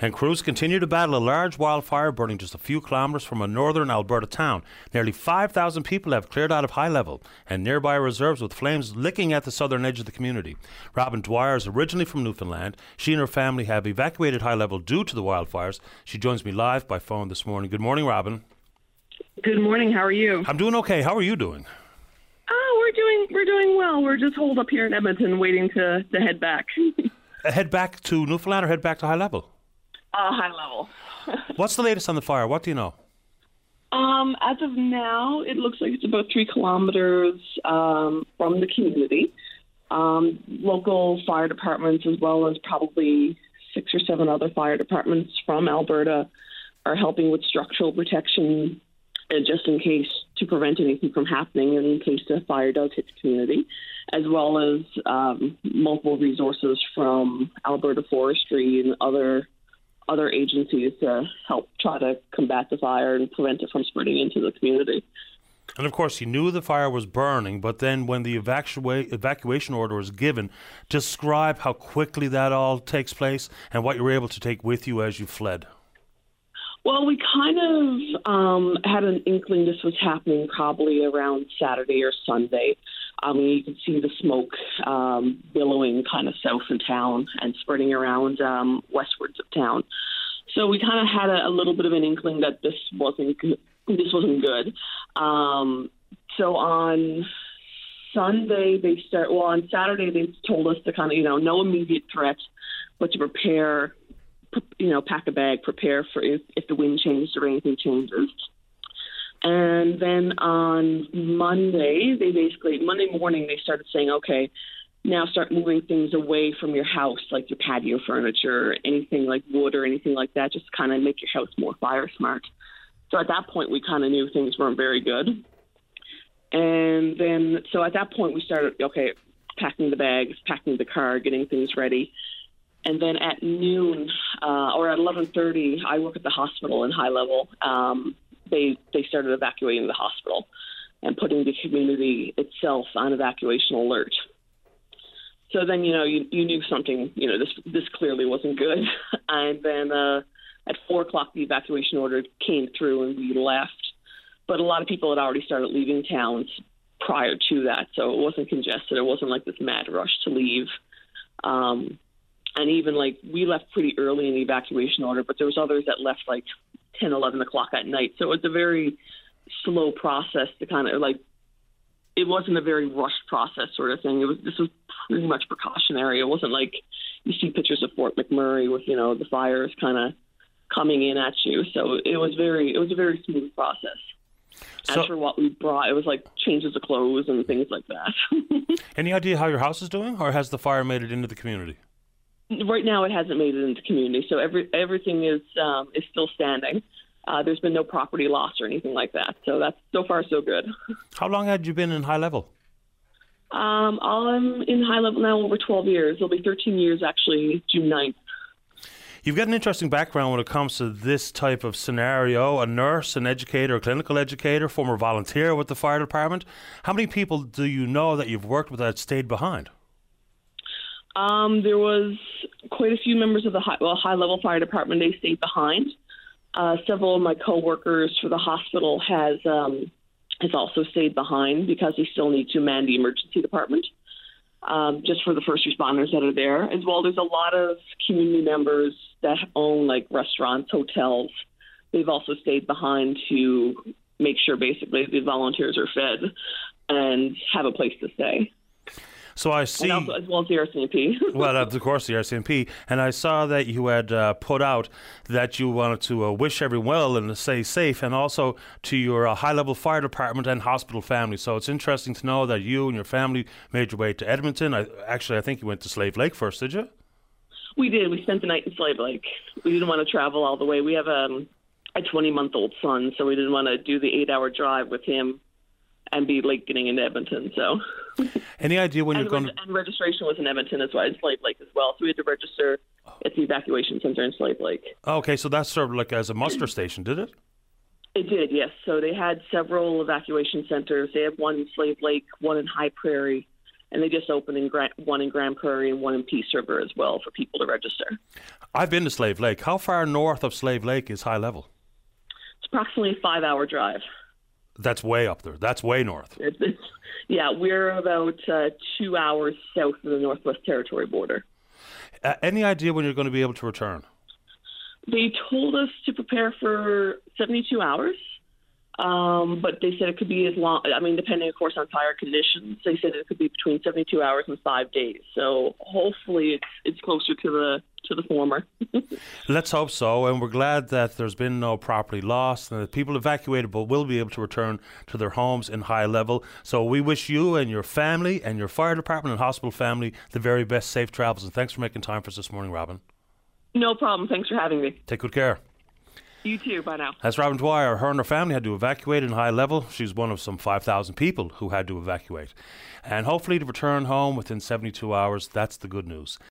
And crews continue to battle a large wildfire burning just a few kilometres from a northern Alberta town. Nearly 5,000 people have cleared out of High Level and nearby reserves, with flames licking at the southern edge of the community. Robin Dwyer is originally from Newfoundland. She and her family have evacuated High Level due to the wildfires. She joins me live by phone this morning. Good morning, Robin. Good morning. How are you? I'm doing okay. How are you doing? We're doing well. We're just holed up here in Edmonton waiting to head back. Head back to Newfoundland or head back to High Level? High Level. What's the latest on the fire? What do you know? As of now, it looks like it's about 3 kilometers from the community. Local fire departments, as well as probably 6 or 7 other fire departments from Alberta, are helping with structural protection, just in case, to prevent anything from happening in case the fire does hit the community, as well as multiple resources from Alberta Forestry and other agencies to help try to combat the fire and prevent it from spreading into the community. And of course, you knew the fire was burning, but then when the evacuation order was given, describe how quickly that all takes place and what you were able to take with you as you fled. Well, we kind of had an inkling this was happening probably around Saturday or Sunday. You could see the smoke billowing kind of south of town and spreading around westwards of town. So we kind of had a little bit of an inkling that this wasn't good. So on Sunday on Saturday they told us to kind of, no immediate threat, but to prepare, pack a bag, prepare for if the wind changes or anything changes. And then on Monday morning, they started saying, okay, now start moving things away from your house, like your patio furniture, anything like wood or anything like that, just kind of make your house more fire smart. So at that point, we kind of knew things weren't very good. And then, so at that point, we started, packing the bags, packing the car, getting things ready. And then at noon or at 11:30, I work at the hospital in High Level. They started evacuating the hospital and putting the community itself on evacuation alert. So then, you knew something, this clearly wasn't good. And then at 4 o'clock, the evacuation order came through and we left. But a lot of people had already started leaving towns prior to that, so it wasn't congested. It wasn't like this mad rush to leave. And even we left pretty early in the evacuation order, but there was others that left 10, 11 o'clock at night. So it's a very slow process to kind of it wasn't a very rushed process sort of thing. This was pretty much precautionary. It wasn't like you see pictures of Fort McMurray with, the fires kind of coming in at you. So it was a very smooth process. As for what we brought, it was changes of clothes and things like that. Any idea how your house is doing, or has the fire made it into the community? Right now, it hasn't made it into the community, so everything is still standing. There's been no property loss or anything like that, so that's so far so good. How long had you been in High Level? I'm in High Level now over 12 years. It'll be 13 years actually, June 9th. You've got an interesting background when it comes to this type of scenario. A nurse, an educator, a clinical educator, former volunteer with the fire department. How many people do you know that you've worked with that stayed behind? There was quite a few members of the High Level Fire Department. They stayed behind. Several of my coworkers for the hospital has also stayed behind because they still need to man the emergency department, just for the first responders that are there. As well, there's a lot of community members that own restaurants, hotels. They've also stayed behind to make sure basically the volunteers are fed and have a place to stay. So I see, and also, as well as the RCMP. Well, of course, the RCMP. And I saw that you had put out that you wanted to wish everyone well and stay safe, and also to your High Level Fire Department and hospital family. So it's interesting to know that you and your family made your way to Edmonton. I think you went to Slave Lake first, did you? We did. We spent the night in Slave Lake. We didn't want to travel all the way. We have a 20-month-old son, so we didn't want to do the 8-hour drive with him and be late getting into Edmonton. So, any idea when you're going to... And registration was in Edmonton as well, in Slave Lake as well. So we had to register at the evacuation center in Slave Lake. Okay, so that served as a muster station, did it? It did, yes. So they had several evacuation centers. They had one in Slave Lake, one in High Prairie, and they just opened one in Grand Prairie and one in Peace River as well for people to register. I've been to Slave Lake. How far north of Slave Lake is High Level? It's approximately a 5-hour drive. That's way up there. That's way north. Yeah, we're about 2 hours south of the Northwest Territory border. Any idea when you're going to be able to return? They told us to prepare for 72 hours, but they said it could be as long, depending, of course, on fire conditions. They said it could be between 72 hours and 5 days. So hopefully it's closer to the former. Let's hope so, and we're glad that there's been no property lost and that people evacuated but will be able to return to their homes in High Level. So we wish you and your family and your fire department and hospital family the very best safe travels, and thanks for making time for us this morning, Robin. No problem. Thanks for having me. Take good care. You too. Bye now. That's Robin Dwyer. Her and her family had to evacuate in High Level. She's one of some 5,000 people who had to evacuate. And hopefully to return home within 72 hours. That's the good news.